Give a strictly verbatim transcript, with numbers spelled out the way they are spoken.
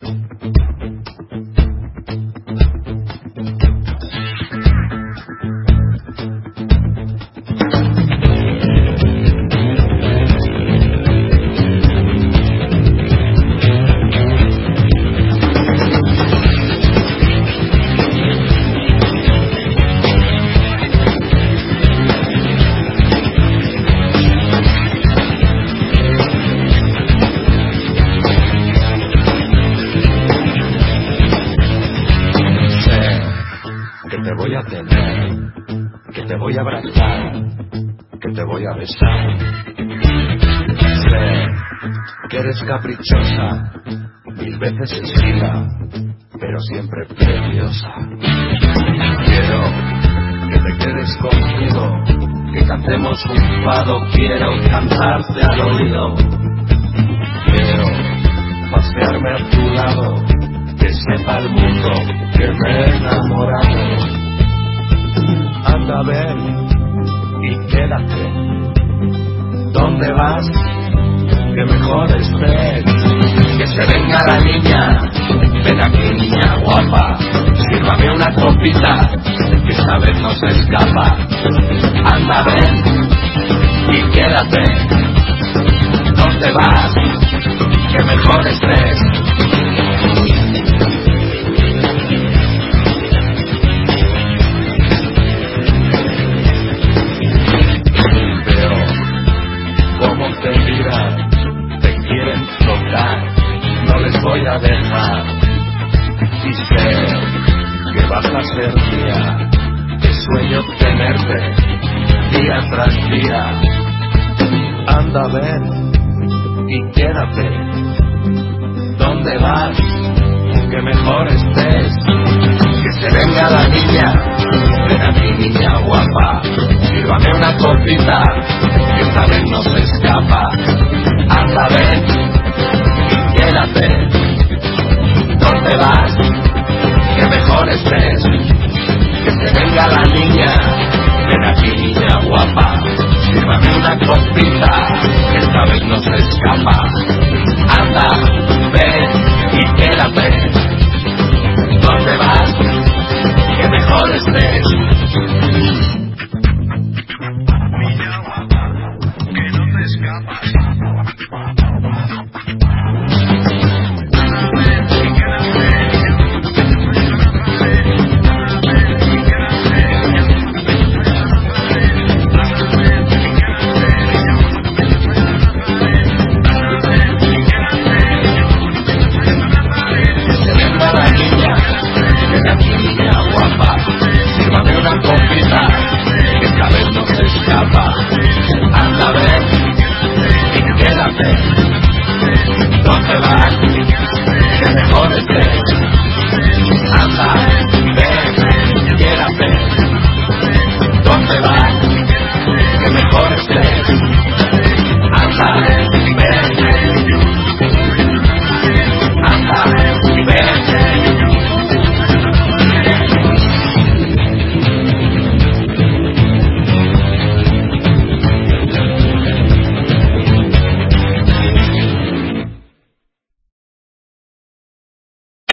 voy a tener, que te voy a abrazar, que te voy a besar. Sé que eres caprichosa, mil veces esquiva, pero siempre preciosa. Quiero que te quedes conmigo, que cantemos un fado, quiero cantarte al oído. Quiero pasearme a tu lado, que sepa el mundo que me he enamorado. Anda, ven y quédate. ¿Dónde vas? Que mejor estés. Que se venga la niña, ven aquí niña guapa, sírvame una copita, que esta vez no se escapa. Anda, ven y quédate. ¿Dónde vas? Que mejor estés. Voy a dejar y sé que vas a ser mía, que sueño tenerte día tras día. Anda, ven y quédate. ¿Dónde vas? Que mejor estés. Que se venga la niña, ven aquí niña guapa, sírvame una copita, que esta vez no se escapa. Anda, ven y quédate.